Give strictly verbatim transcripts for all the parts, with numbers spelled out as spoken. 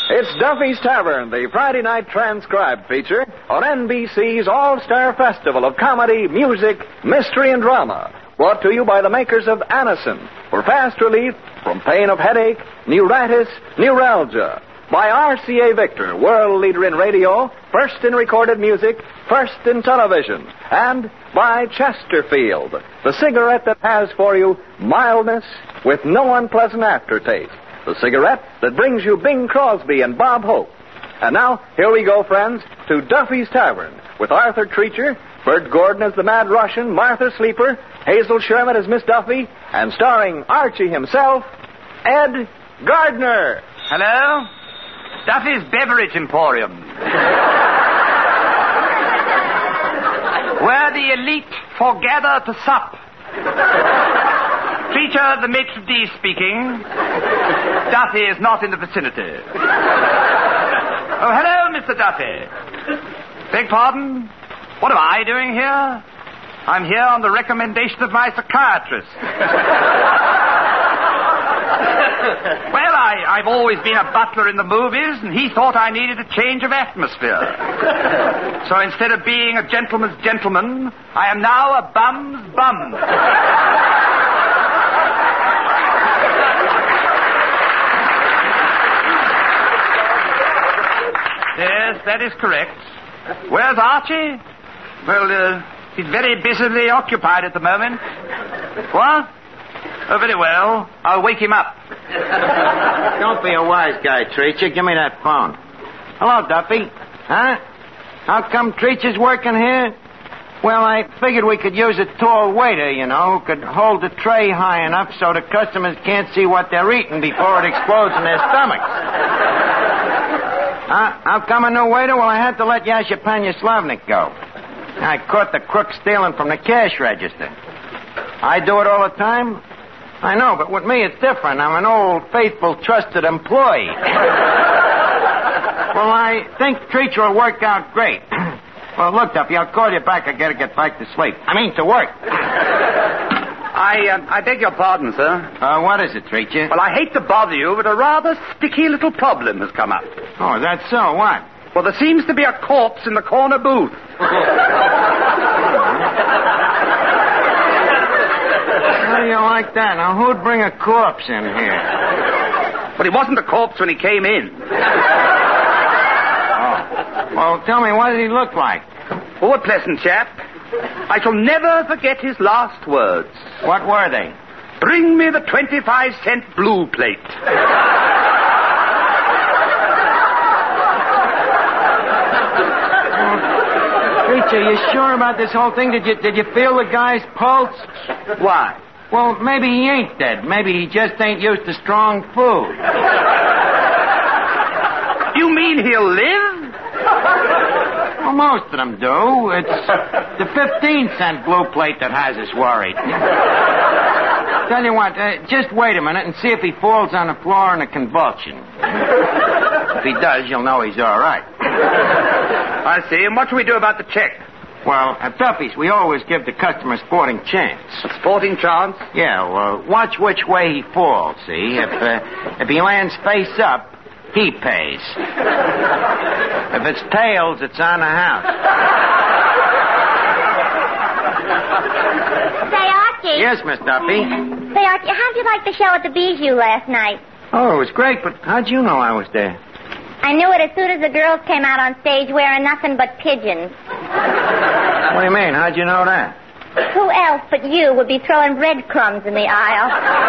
It's Duffy's Tavern, the Friday night transcribed feature on N B C's All-Star Festival of Comedy, Music, Mystery, and Drama. Brought to you by the makers of Anacin for fast relief from pain of headache, neuritis, neuralgia. By R C A Victor, world leader in radio, first in recorded music, first in television. And by Chesterfield, the cigarette that has for you mildness with no unpleasant aftertaste. The cigarette that brings you Bing Crosby and Bob Hope. And now, here we go, friends, to Duffy's Tavern with Arthur Treacher, Bert Gordon as the Mad Russian, Martha Sleeper, Hazel Sherman as Miss Duffy, and starring Archie himself, Ed Gardner. Hello? Duffy's Beverage Emporium. Where the elite foregather to sup. Treacher, the maitre d' speaking. Duffy is not in the vicinity. Oh, hello, Mister Duffy. Beg pardon? What am I doing here? I'm here on the recommendation of my psychiatrist. Well, I, I've always been a butler in the movies, and he thought I needed a change of atmosphere. So instead of being a gentleman's gentleman, I am now a bum's bum. Yes, that is correct. Where's Archie? Well, uh, he's very busily occupied at the moment. What? Oh, very well. I'll wake him up. Don't be a wise guy, Treacher. Give me that phone. Hello, Duffy. Huh? How come Treacher's working here? Well, I figured we could use a tall waiter, you know, who could hold the tray high enough so the customers can't see what they're eating before it explodes in their stomachs. Uh, how come a new waiter? Well, I had to let Yasha Panya-Slavnik go. I caught the crook stealing from the cash register. I do it all the time. I know, but with me it's different. I'm an old, faithful, trusted employee. Well, I think Treacher will work out great. Well, look, Duffy, I'll call you back. I gotta get back to sleep. I mean, to work. I, uh, I beg your pardon, sir. Uh, what is it, Treacher? Well, I hate to bother you, but a rather sticky little problem has come up. Oh, that's so. What? Well, there seems to be a corpse in the corner booth. How do you like that? Now, who'd bring a corpse in here? But he wasn't a corpse when he came in. Oh. Well, tell me, what did he look like? Oh, a pleasant chap. I shall never forget his last words. What were they? Bring me the twenty-five cent blue plate. Treacher, you sure about this whole thing? Did you did you feel the guy's pulse? Why? Well, maybe he ain't dead. Maybe he just ain't used to strong food. You mean he'll live? Well, most of them do. It's the fifteen cent blue plate that has us worried. Tell you what, uh, just wait a minute and see if he falls on the floor in a convulsion. If he does, you'll know he's all right. I see. And what shall we do about the check? Well, at Duffy's, we always give the customer a sporting chance. A sporting chance? Yeah, well, watch which way he falls, see? If, uh, if he lands face up, he pays. If it's tails, it's on the house. Say, Archie. Yes, Miss Duffy? Say, Archie, how'd you like the show at the Bijou last night? Oh, it was great, but how'd you know I was there? I knew it as soon as the girls came out on stage wearing nothing but pigeons. What do you mean? How'd you know that? Who else but you would be throwing breadcrumbs in the aisle?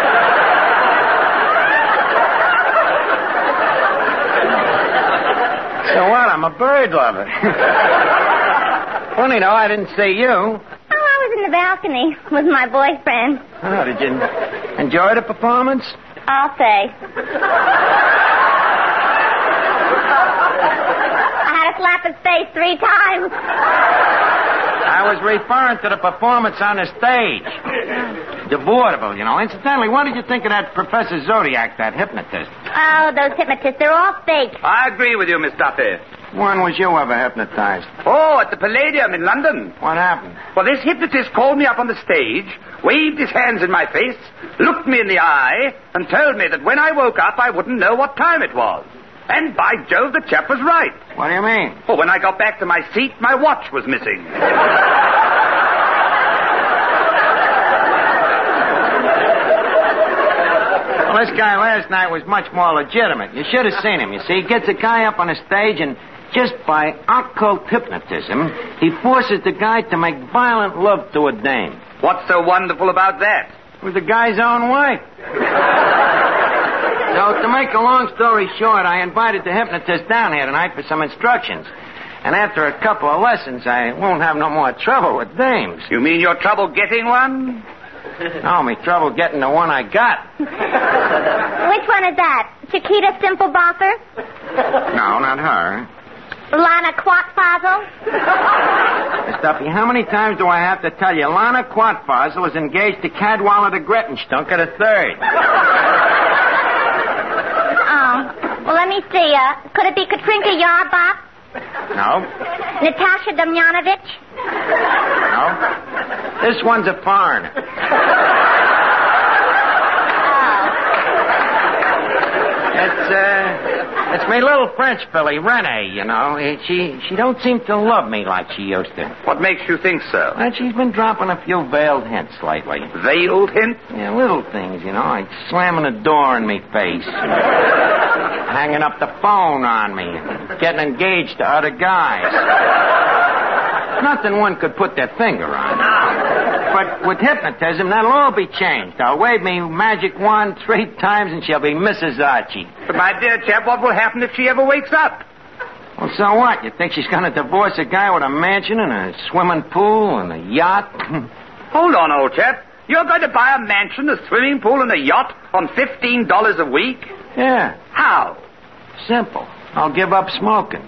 So what? I'm a bird lover. Funny, though, I didn't see you. Oh, I was in the balcony with my boyfriend. Oh, did you enjoy the performance? I'll say. I had to slap his face three times. I was referring to the performance on the stage. The vaudeville, you know. Incidentally, what did you think of that Professor Zodiac, that hypnotist? Oh, those hypnotists, they're all fake. I agree with you, Miss Duffy. When was you ever hypnotized? Oh, at the Palladium in London. What happened? Well, this hypnotist called me up on the stage, waved his hands in my face, looked me in the eye, and told me that when I woke up, I wouldn't know what time it was. And by Jove, the chap was right. What do you mean? Well, when I got back to my seat, my watch was missing. Well, this guy last night was much more legitimate. You should have seen him. You see, he gets a guy up on a stage and just by occult hypnotism, he forces the guy to make violent love to a dame. What's so wonderful about that? It was the guy's own wife. So, to make a long story short, I invited the hypnotist down here tonight for some instructions. And after a couple of lessons, I won't have no more trouble with dames. You mean your trouble getting one? No, me trouble getting the one I got. Which one is that? Chiquita Simple Boffer? No, not her. Lana Quatfazel? Miss Duffy, how many times do I have to tell you Lana Quatfazel is engaged to Cadwallader de Grettenstunker the third? Oh. Well, let me see. Uh, could it be Katrinka Yarbach? No. Natasha Damjanovic? No. This one's a foreigner. Oh. It's, uh, it's my little French filly, Renee, you know. She, she don't seem to love me like she used to. What makes you think so? Well, she's been dropping a few veiled hints lately. Veiled hints? Yeah, little things, you know, like slamming a door in me face. Hanging up the phone on me. Getting engaged to other guys. Nothing one could put their finger on. But with hypnotism, that'll all be changed. I'll wave me magic wand three times and she'll be Missus Archie. But, my dear chap, what will happen if she ever wakes up? Well, so what? You think she's going to divorce a guy with a mansion and a swimming pool and a yacht? Hold on, old chap. You're going to buy a mansion, a swimming pool, and a yacht on fifteen dollars a week? Yeah. How? Simple. I'll give up smoking.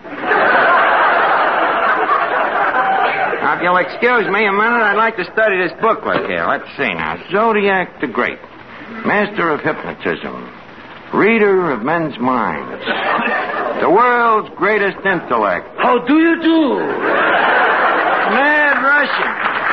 Now, if you'll excuse me a minute, I'd like to study this booklet here. Let's see now. Zodiac the Great. Master of Hypnotism. Reader of men's minds. The world's greatest intellect. How do you do? Mad Russian.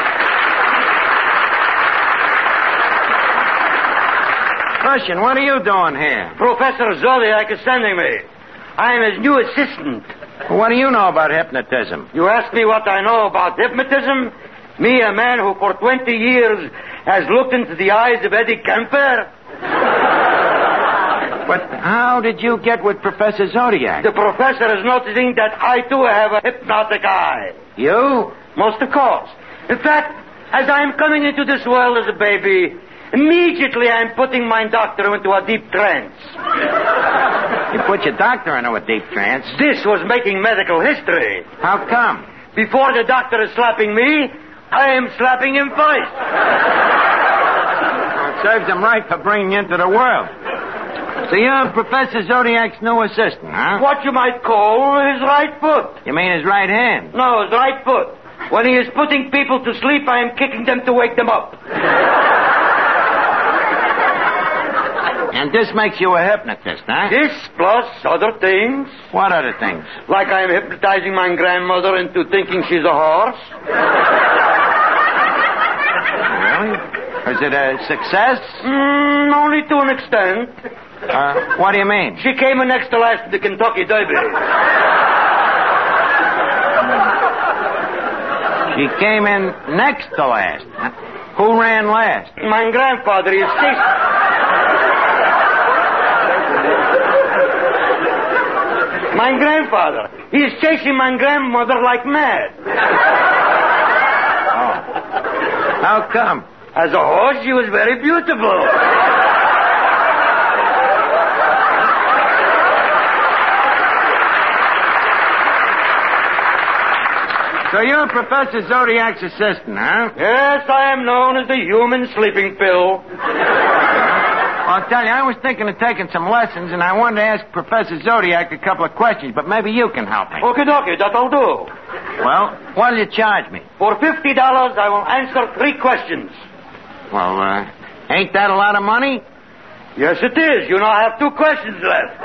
Russian, what are you doing here? Professor Zodiac is sending me. I am his new assistant. What do you know about hypnotism? You ask me what I know about hypnotism? Me, a man who for twenty years has looked into the eyes of Eddie Kemper? But how did you get with Professor Zodiac? The professor is noticing that I, too, have a hypnotic eye. You? Most of course. In fact, as I am coming into this world as a baby, immediately I am putting my doctor into a deep trance. You put your doctor into a deep trance? This was making medical history. How come? Before the doctor is slapping me, I am slapping him first. Well, it serves him right for bringing you into the world. So you're Professor Zodiac's new assistant, huh? What you might call his right foot. You mean his right hand? No, his right foot. When he is putting people to sleep, I am kicking them to wake them up. And this makes you a hypnotist, huh? This plus other things. What other things? Like I am hypnotizing my grandmother into thinking she's a horse. Really? Is it a success? Mm, only to an extent. Uh, what do you mean? She came in next to last at the Kentucky Derby. She came in next to last. Who ran last? My grandfather is chasing... My grandfather. He is chasing my grandmother like mad. Oh. How come? As a horse, she was very beautiful. So you're Professor Zodiac's assistant, huh? Yes, I am known as the human sleeping pill. Well, I'll tell you, I was thinking of taking some lessons, and I wanted to ask Professor Zodiac a couple of questions, but maybe you can help me. Okie dokie, that'll do. Well, what'll you charge me? For fifty dollars, I will answer three questions. Well, uh, ain't that a lot of money? Yes, it is. You now have two questions left.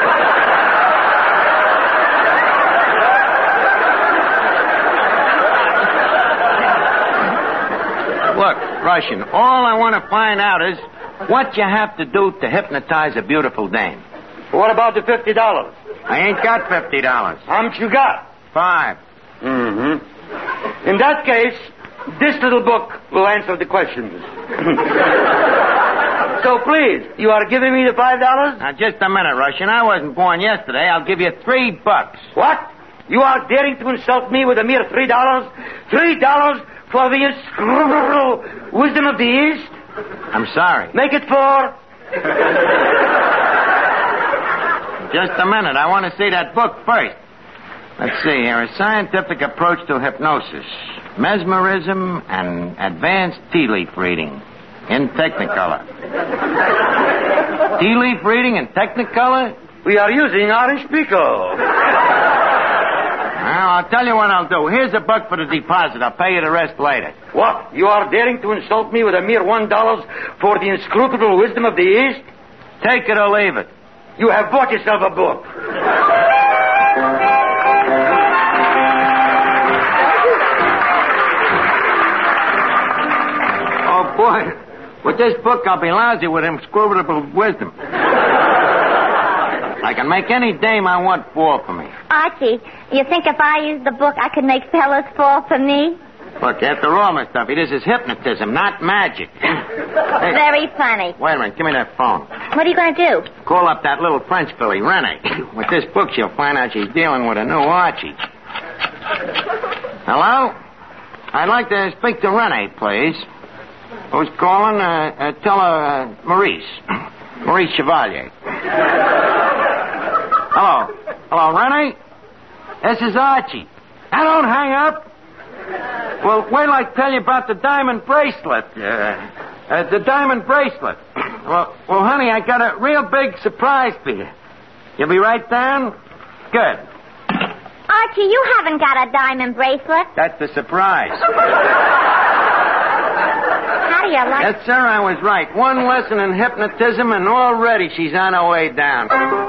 Look, Russian, all I want to find out is what you have to do to hypnotize a beautiful dame. What about the fifty dollars? I ain't got fifty dollars. How much you got? Five. Mm-hmm. In that case, this little book will answer the questions. So please, you are giving me the five dollars? Now, just a minute, Russian. I wasn't born yesterday. I'll give you three bucks. What? You are daring to insult me with a mere three dollars? Three dollars for the inscrutable wisdom of the East? I'm sorry. Make it four. Just a minute. I want to see that book first. Let's see here. A scientific approach to hypnosis, mesmerism, and advanced tea leaf reading in Technicolor. Tea leaf reading in Technicolor? We are using orange pickle. Well, I'll tell you what I'll do. Here's a buck for the deposit. I'll pay you the rest later. What? You are daring to insult me with a mere one dollar for the inscrutable wisdom of the East? Take it or leave it. You have bought yourself a book. Oh, boy. With this book, I'll be lousy with inscrutable wisdom. I can make any dame I want fall for me. Archie, you think if I used the book, I could make fellas fall for me? Look, after all, Miss Duffy, this is hypnotism, not magic. Hey, Very funny. wait a minute. Give me that phone. What are you going to do? Call up that little French filly, Renee. With this book, she'll find out she's dealing with a new Archie. Hello? I'd like to speak to Renee, please. Who's calling? Uh, uh, tell her uh, Maurice. Maurice Chevalier. Hello. Hello, Renee? This is Archie. Now, don't hang up. Well, wait till I tell you about the diamond bracelet. Uh, uh, the diamond bracelet. Well, well, honey, I got a real big surprise for you. You'll be right down? Good. Archie, you haven't got a diamond bracelet. That's the surprise. How do you like... Yes, sir, I was right. One lesson in hypnotism, and already she's on her way down.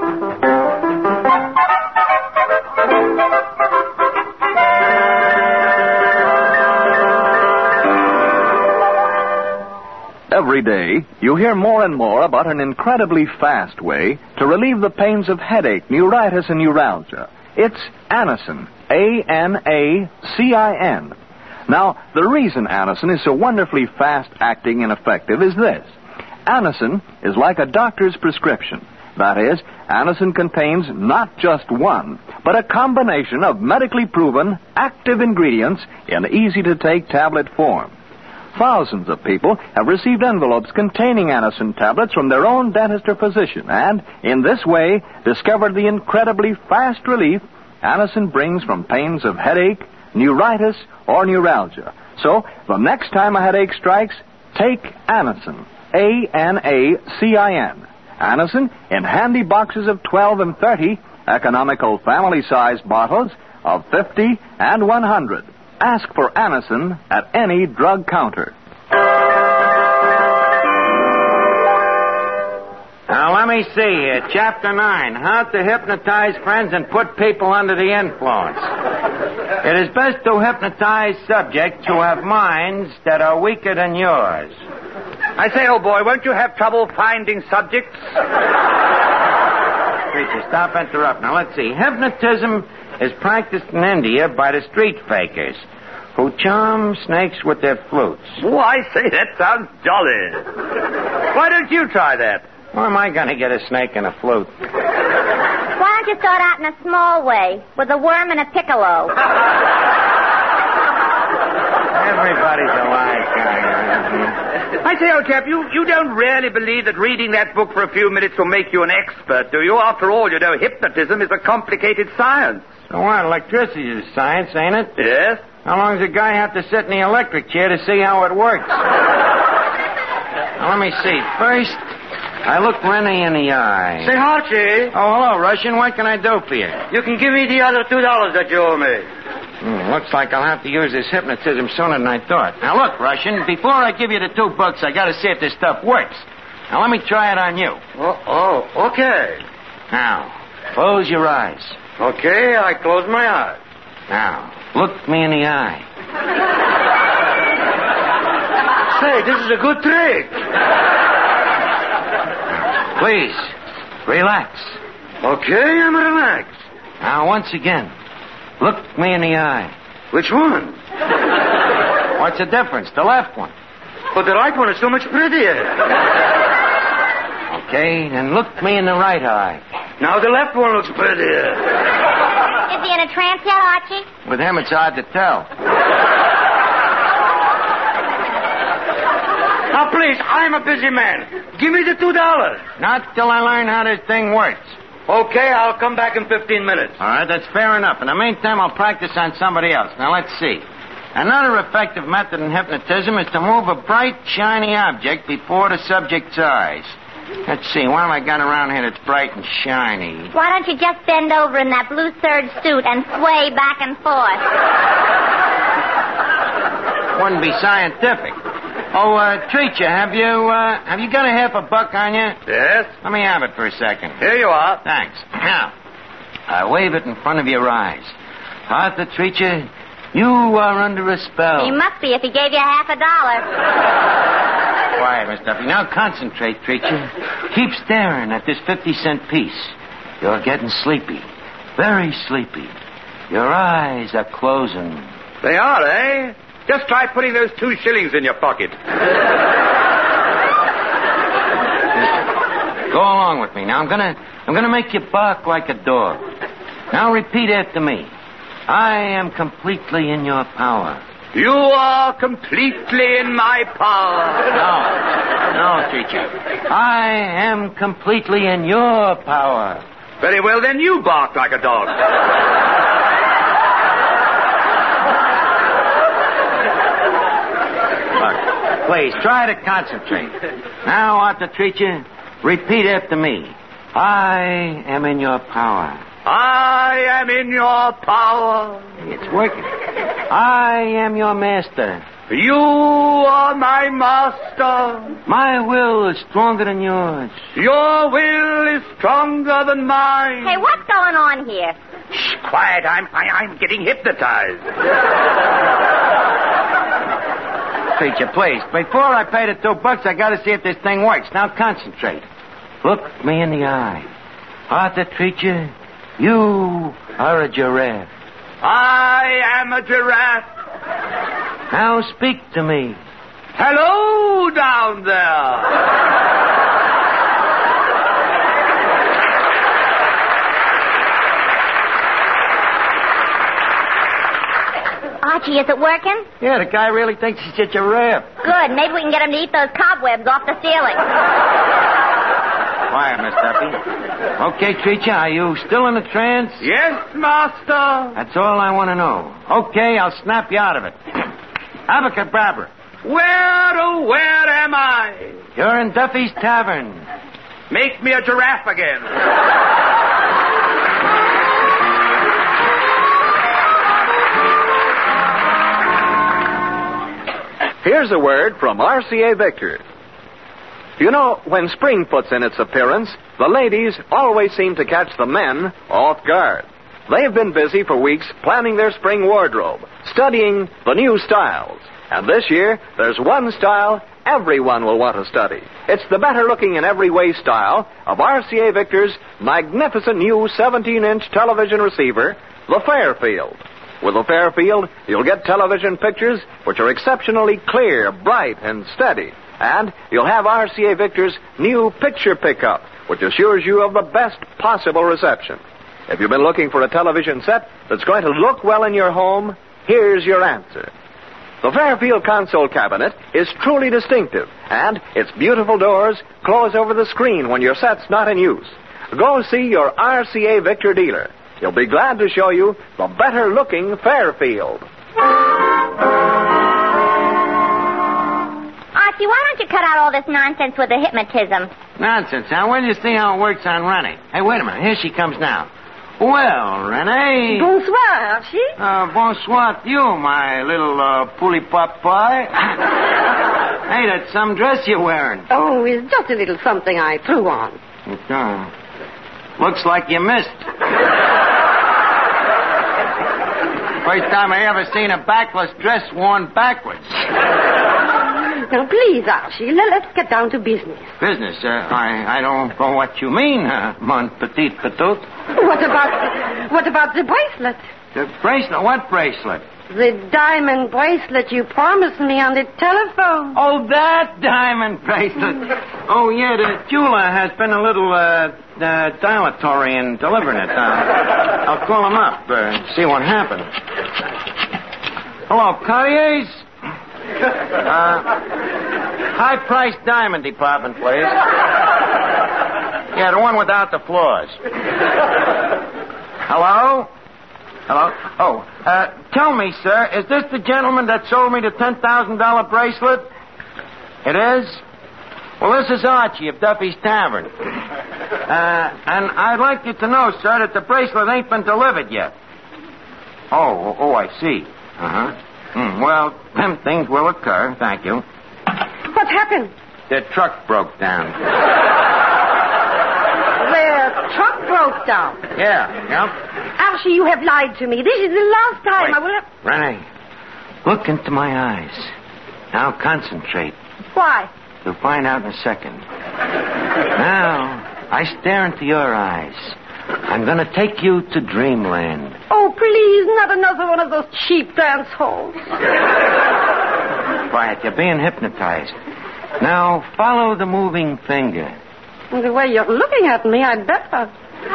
Every day, you hear more and more about an incredibly fast way to relieve the pains of headache, neuritis, and neuralgia. It's Anacin. A N A C I N. Now, the reason Anacin is so wonderfully fast-acting and effective is this. Anacin is like a doctor's prescription. That is, Anacin contains not just one, but a combination of medically proven, active ingredients in easy-to-take tablet form. Thousands of people have received envelopes containing Anacin tablets from their own dentist or physician, and in this way discovered the incredibly fast relief Anacin brings from pains of headache, neuritis, or neuralgia. So, the next time a headache strikes, take Anacin. A N A C I N. Anacin in handy boxes of twelve and thirty, economical family-sized bottles of fifty and one hundred. Ask for Anacin at any drug counter. Now, let me see here. Chapter nine. How to hypnotize friends and put people under the influence. It is best to hypnotize subjects who have minds that are weaker than yours. I say, old boy, won't you have trouble finding subjects? Preacher, stop interrupting. Now, let's see. Hypnotism is practiced in India by the street fakers who charm snakes with their flutes. Oh, I say, that sounds jolly. Why don't you try that? Where am I going to get a snake and a flute? Why don't you start out in a small way, with a worm and a piccolo? Everybody's a wise guy. I say, old chap, you, you don't really believe that reading that book for a few minutes will make you an expert, do you? After all, you know, hypnotism is a complicated science. So what? Electricity is science, ain't it? Yes. How long does a guy have to sit in the electric chair to see how it works? Now, let me see. First, I look Rennie in the eye. Say, Archie. Oh, hello, Russian. What can I do for you? You can give me the other two dollars that you owe me. Hmm, looks like I'll have to use this hypnotism sooner than I thought. Now, look, Russian, before I give you the two bucks, I got to see if this stuff works. Now, let me try it on you. Oh, oh, okay. Now, close your eyes. Okay, I close my eyes. Now, look me in the eye. Say, this is a good trick. Please, relax. Okay, I'm relaxed. Now, once again, look me in the eye. Which one? What's the difference? The left one. But the right one is so much prettier. Okay, then look me in the right eye. Now the left one looks prettier. Is he in a trance yet, Archie? With him, it's hard to tell. Now, please, I'm a busy man. Give me the two dollars. Not till I learn how this thing works. Okay, I'll come back in fifteen minutes. All right, that's fair enough. In the meantime, I'll practice on somebody else. Now, let's see. Another effective method in hypnotism is to move a bright, shiny object before the subject's eyes. Let's see, what have I got around here that's bright and shiny? Why don't you just bend over in that blue serge suit and sway back and forth? Wouldn't be scientific. Oh, uh, Treacher, have you, uh, have you got a half a buck on you? Yes? Let me have it for a second. Here you are. Thanks. Now, I wave it in front of your eyes. Arthur Treacher, you are under a spell. He must be if he gave you half a dollar. Quiet, Miss Duffy. Now concentrate, Treacher. Keep staring at this fifty-cent piece. You're getting sleepy. Very sleepy. Your eyes are closing. They are, eh? Just try putting those two shillings in your pocket. Go along with me. Now, I'm gonna, I'm gonna make you bark like a dog. Now repeat after me. I am completely in your power. You are completely in my power. No, no, Treacher. I am completely in your power. Very well, then you bark like a dog. Look, please, try to concentrate. Now, Arthur Treacher, repeat after me. I am in your power. I am in your power. It's working. I am your master. You are my master. My will is stronger than yours. Your will is stronger than mine. Hey, what's going on here? Shh, quiet. I'm, I, I'm getting hypnotized. Treacher, please. Before I pay the two bucks, I gotta see if this thing works. Now concentrate. Look me in the eye. Arthur Treacher, you are a giraffe. I am a giraffe. Now speak to me. Hello down there. Archie, is it working? Yeah, the guy really thinks he's a giraffe. Good. Maybe we can get him to eat those cobwebs off the ceiling. Quiet, Miss Duffy. Okay, Treacher, are you still in a trance? Yes, master. That's all I want to know. Okay, I'll snap you out of it. Abracadabra. Where, oh, where am I? You're in Duffy's Tavern. Make me a giraffe again. Here's a word from R C A Victor. You know, when spring puts in its appearance, the ladies always seem to catch the men off guard. They've been busy for weeks planning their spring wardrobe, studying the new styles. And this year, there's one style everyone will want to study. It's the better-looking in every way style of R C A Victor's magnificent new seventeen-inch television receiver, the Fairfield. With the Fairfield, you'll get television pictures which are exceptionally clear, bright, and steady. And you'll have R C A Victor's new picture pickup, which assures you of the best possible reception. If you've been looking for a television set that's going to look well in your home, here's your answer. The Fairfield console cabinet is truly distinctive, and its beautiful doors close over the screen when your set's not in use. Go see your R C A Victor dealer. He'll be glad to show you the better-looking Fairfield. Archie, why don't you cut out all this nonsense with the hypnotism? Nonsense, huh? Where do you see how it works on Renee? Hey, wait a minute. Here she comes now. Well, Renee. Bonsoir, Archie. Uh, bonsoir to you, my little uh, pooly pop pie. Hey, that's some dress you're wearing. Oh, it's just a little something I threw on. Okay. Looks like you missed. First time I ever seen a backless dress worn backwards. Now, please, Archie, let, let's get down to business. Business? Uh, I, I don't know what you mean, uh, mon petit petit. What about, what about the bracelet? The bracelet? What bracelet? The diamond bracelet you promised me on the telephone. Oh, that diamond bracelet. Oh, yeah, the jeweler has been a little uh, uh, dilatory in delivering it. Uh, I'll call him up and uh, see what happens. Hello, Cartier's? Uh, high-priced diamond department, please. Yeah, the one without the flaws. Hello? Hello? Oh, uh, tell me, sir, is this the gentleman that sold me the ten thousand dollars bracelet? It is? Well, this is Archie of Duffy's Tavern. Uh, and I'd like you to know, sir, that the bracelet ain't been delivered yet. Oh, oh, I see. Uh-huh. Mm, well, them things will occur. Thank you. What happened? The truck broke down. The truck broke down. Yeah, yeah. Archie, you have lied to me. This is the last time Wait. I will have... Renee, look into my eyes. Now concentrate. Why? You'll find out in a second. Now, I stare into your eyes. I'm going to take you to dreamland. Oh, please, not another one of those cheap dance halls. Quiet, you're being hypnotized. Now, follow the moving finger. The way you're looking at me, I'd better.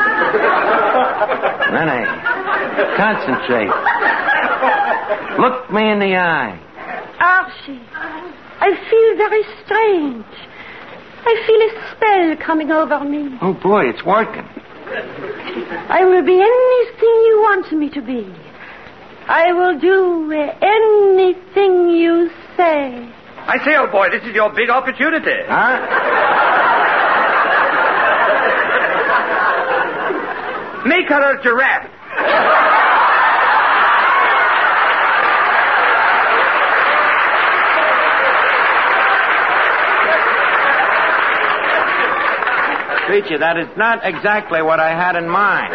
Renee, concentrate. Look me in the eye. Archie, I feel very strange. I feel a spell coming over me. Oh, boy, it's working. I will be anything you want me to be. I will do anything you say. I say, old boy, this is your big opportunity. Huh? Make her a giraffe. Preacher, that is not exactly what I had in mind.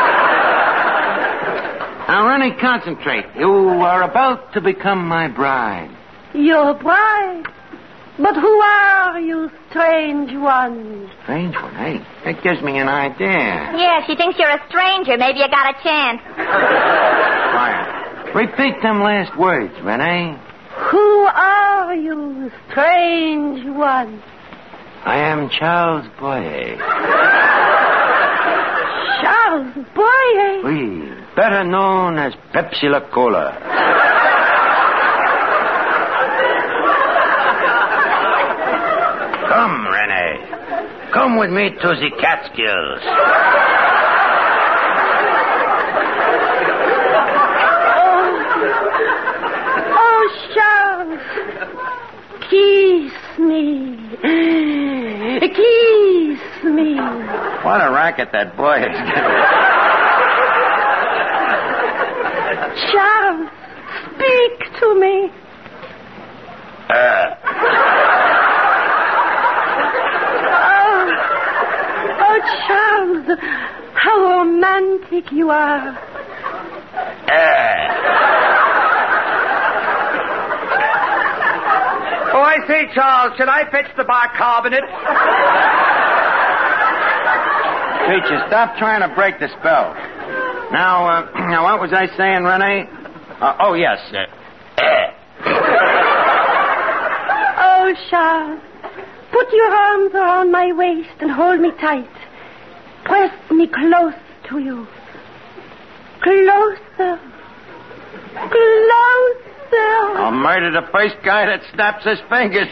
Now, Rennie, concentrate. You are about to become my bride. Your bride? But who are you, strange one? Strange one, hey? That gives me an idea. Yeah, she thinks you're a stranger. Maybe you got a chance. Quiet. Repeat them last words, Renee. Who are you, strange one? I am Charles Boyer. Charles Boyer? Oui, better known as Pepsi La Cola. Come, Renee. Come with me to the Catskills. Oh, oh, Charles. Kiss me. Kiss me. What a racket that boy is getting. Charles, speak to me. Uh. Oh, oh, Charles, how romantic you are. Uh. Oh, I say, Charles, should I fetch the bicarbonate? Teacher, stop trying to break the spell. Now, uh, now, what was I saying, Renee? Uh, oh, yes. Uh, Oh, Charles, put your arms around my waist and hold me tight. Press me close to you. Closer. Closer. I'll murder the first guy that snaps his fingers.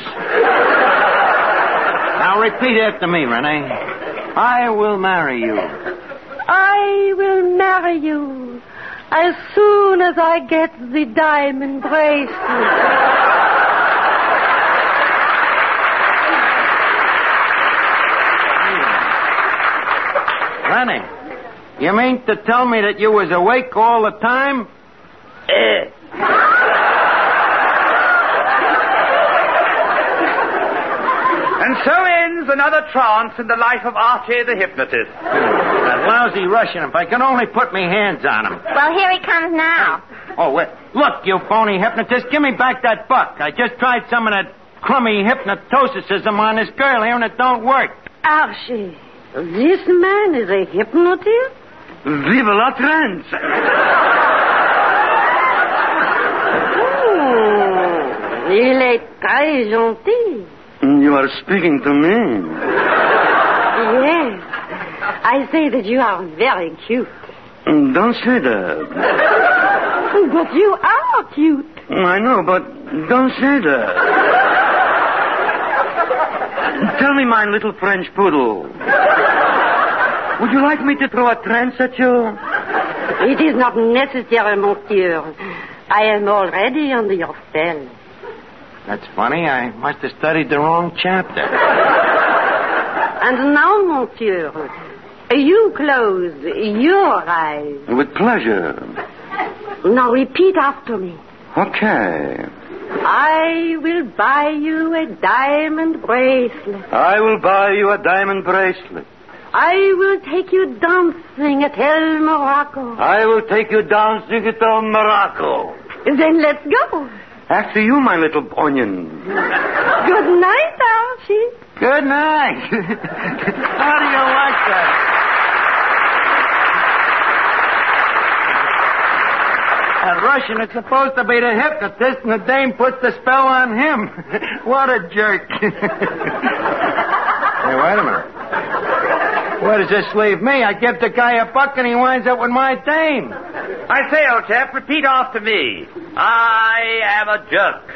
Now, repeat after me, Renee. I will marry you. I will marry you as soon as I get the diamond bracelet. Rennie, you mean to tell me that you was awake all the time? Eh. And so ends another trance in the life of Archie the hypnotist. That lousy Russian, if I could only put me hands on him. Well, here he comes now. Oh, wait. Look, you phony hypnotist, give me back that buck. I just tried some of that crummy hypnoticism on this girl here, and it don't work. Archie, this man is a hypnotist? Vive la trance. Oh, il est très gentil. You are speaking to me. Yes. I say that you are very cute. Don't say that. But you are cute. I know, but don't say that. Tell me, my little French poodle. Would you like me to throw a trance at you? It is not necessary, monsieur. I am already under your spell. That's funny. I must have studied the wrong chapter. And now, monsieur, you close your eyes. With pleasure. Now repeat after me. Okay. I will buy you a diamond bracelet. I will buy you a diamond bracelet. I will take you dancing at El Morocco. I will take you dancing at El Morocco. Then let's go. After you, my little onion. Good night, Archie. Good night. How do you like that? And Russian, it's supposed to be the hypnotist, and the dame puts the spell on him. What a jerk. Hey, wait a minute. Where does this leave me? I give the guy a buck, and he winds up with my dame. I say, old chap, repeat after me. I am a jerk.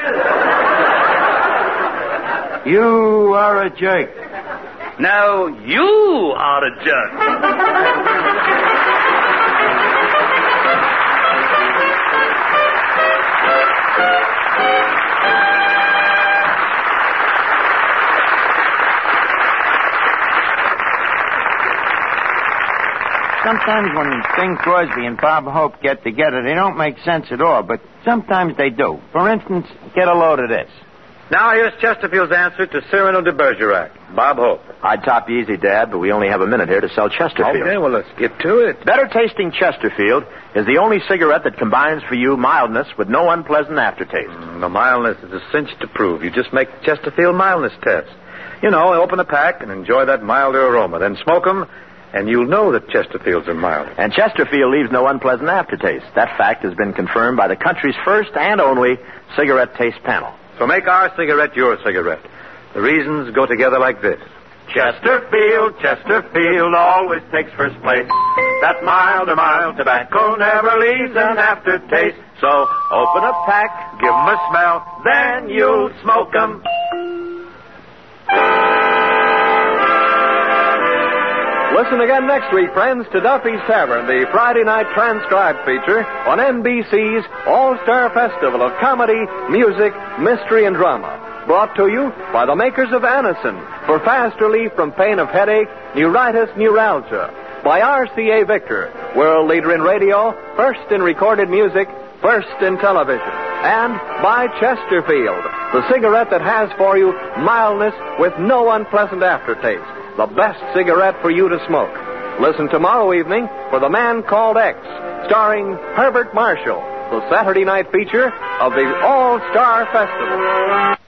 You are a jerk. No, you are a jerk. Sometimes when Bing Crosby and Bob Hope get together, they don't make sense at all, but sometimes they do. For instance, get a load of this. Now here's Chesterfield's answer to Cyrano de Bergerac. Bob Hope. I'd top you easy, Dad, but we only have a minute here to sell Chesterfield. Okay, well, let's get to it. Better tasting Chesterfield is the only cigarette that combines for you mildness with no unpleasant aftertaste. Mm, the mildness is a cinch to prove. You just make the Chesterfield mildness test. You know, open a pack and enjoy that milder aroma. Then smoke them, and you'll know that Chesterfields are mild. And Chesterfield leaves no unpleasant aftertaste. That fact has been confirmed by the country's first and only cigarette taste panel. So make our cigarette your cigarette. The reasons go together like this. Chesterfield, Chesterfield always takes first place. That mild or mild tobacco never leaves an aftertaste. So open a pack, give 'em a smell, then you'll smoke 'em. Listen again next week, friends, to Duffy's Tavern, the Friday night transcribed feature on N B C's All-Star Festival of Comedy, Music, Mystery, and Drama. Brought to you by the makers of Anacin for fast relief from pain of headache, neuritis, neuralgia. By R C A Victor, world leader in radio, first in recorded music, first in television. And by Chesterfield, the cigarette that has for you mildness with no unpleasant aftertaste. The best cigarette for you to smoke. Listen tomorrow evening for The Man Called X, starring Herbert Marshall, the Saturday night feature of the All-Star Festival.